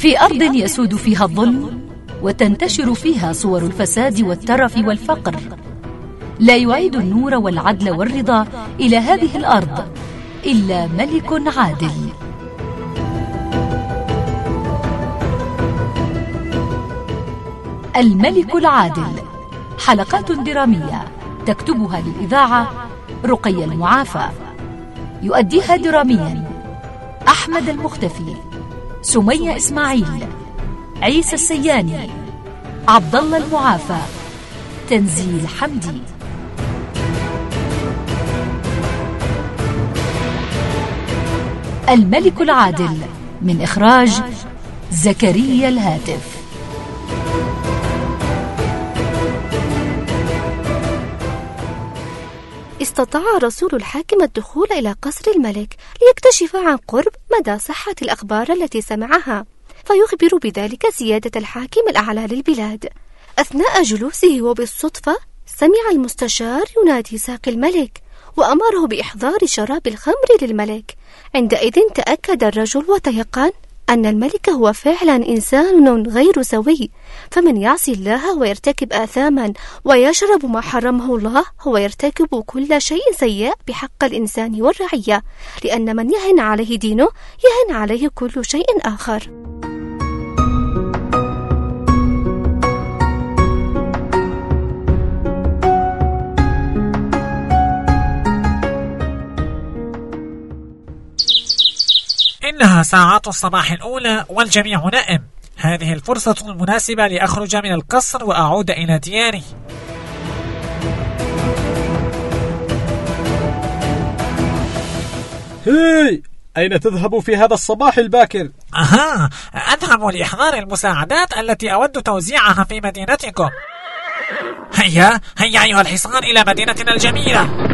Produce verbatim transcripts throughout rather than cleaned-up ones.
في أرض يسود فيها الظلم وتنتشر فيها صور الفساد والترف والفقر، لا يعيد النور والعدل والرضا إلى هذه الأرض إلا ملك عادل. الملك العادل، حلقات درامية تكتبها للإذاعة رقية المعافى، يؤديها دراميا أحمد المختفي، سمية إسماعيل، عيسى السياني، عبد الله المعافى، تنزيل حمدي. الملك العادل من إخراج زكريا الهاتف. استطاع رسول الحاكم الدخول إلى قصر الملك ليكتشف عن قرب مدى صحة الأخبار التي سمعها، فيخبر بذلك سيادة الحاكم الأعلى للبلاد. أثناء جلوسه وبالصدفة سمع المستشار ينادي ساقي الملك وأمره بإحضار شراب الخمر للملك. عندئذ تأكد الرجل وتيقن أن الملك هو فعلا إنسان غير سوي، فمن يعصي الله ويرتكب آثاما ويشرب ما حرمه الله هو يرتكب كل شيء سيء بحق الإنسان والرعية، لأن من يهن عليه دينه يهن عليه كل شيء آخر. إنها ساعات الصباح الأولى والجميع نائم. هذه الفرصة المناسبة لأخرج من القصر وأعود إلى دياري. هاي، أين تذهب في هذا الصباح الباكر؟ أها، أذهب لإحضار المساعدات التي أود توزيعها في مدينتكم. هيا هيا أيها الحصان إلى مدينتنا الجميلة.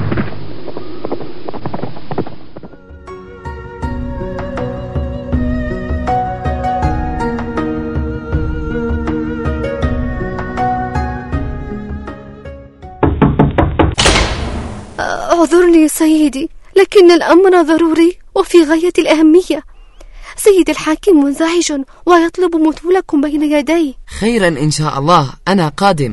اعذرني سيدي، لكن الأمر ضروري وفي غاية الأهمية. سيد الحاكم منزعج ويطلب مثولكم بين يديه. خيرا إن شاء الله، أنا قادم.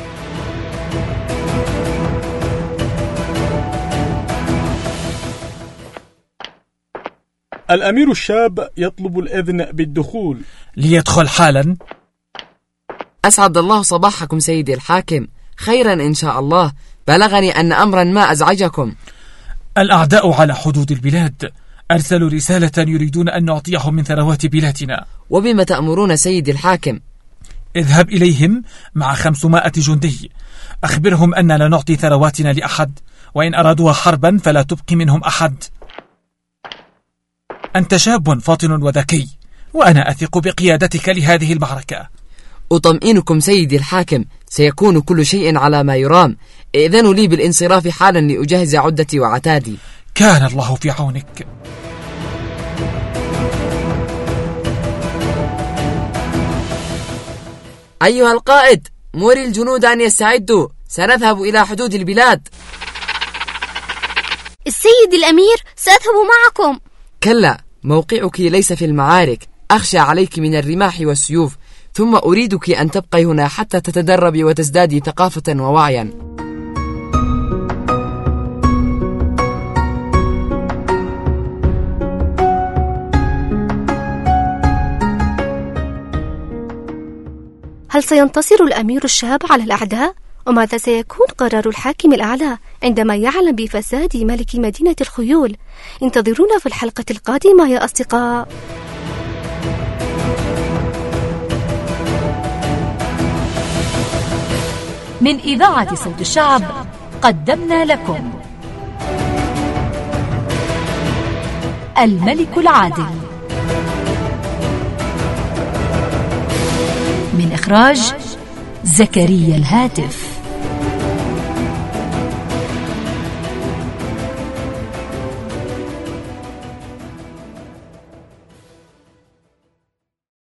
الأمير الشاب يطلب الإذن بالدخول. ليدخل حالا. أسعد الله صباحكم سيدي الحاكم. خيرا إن شاء الله، بلغني أن أمرا ما أزعجكم. الأعداء على حدود البلاد أرسلوا رسالة يريدون أن نعطيهم من ثروات بلادنا. وبما تأمرون سيدي الحاكم؟ اذهب إليهم مع خمسمائة جندي، أخبرهم أن لا نعطي ثرواتنا لأحد، وإن أرادوا حربا فلا تبقي منهم أحد. أنت شاب فاطن وذكي، وأنا أثق بقيادتك لهذه المعركة. أطمئنكم سيدي الحاكم، سيكون كل شيء على ما يرام. إذنوا لي بالانصراف حالا لأجهز عدتي وعتادي. كان الله في عونك. أيها القائد، مري الجنود أن يستعدوا، سنذهب إلى حدود البلاد. السيد الأمير، سأذهب معكم. كلا، موقعك ليس في المعارك، أخشى عليك من الرماح والسيوف، ثم أريدك أن تبقي هنا حتى تتدربي وتزدادي ثقافة ووعيا. هل سينتصر الأمير الشاب على الأعداء؟ وماذا سيكون قرار الحاكم الأعلى عندما يعلم بفساد ملك مدينة الخيول؟ انتظرونا في الحلقة القادمة يا أصدقاء. من إذاعة صوت الشعب قدمنا لكم الملك العادل من إخراج زكريا الهاتف.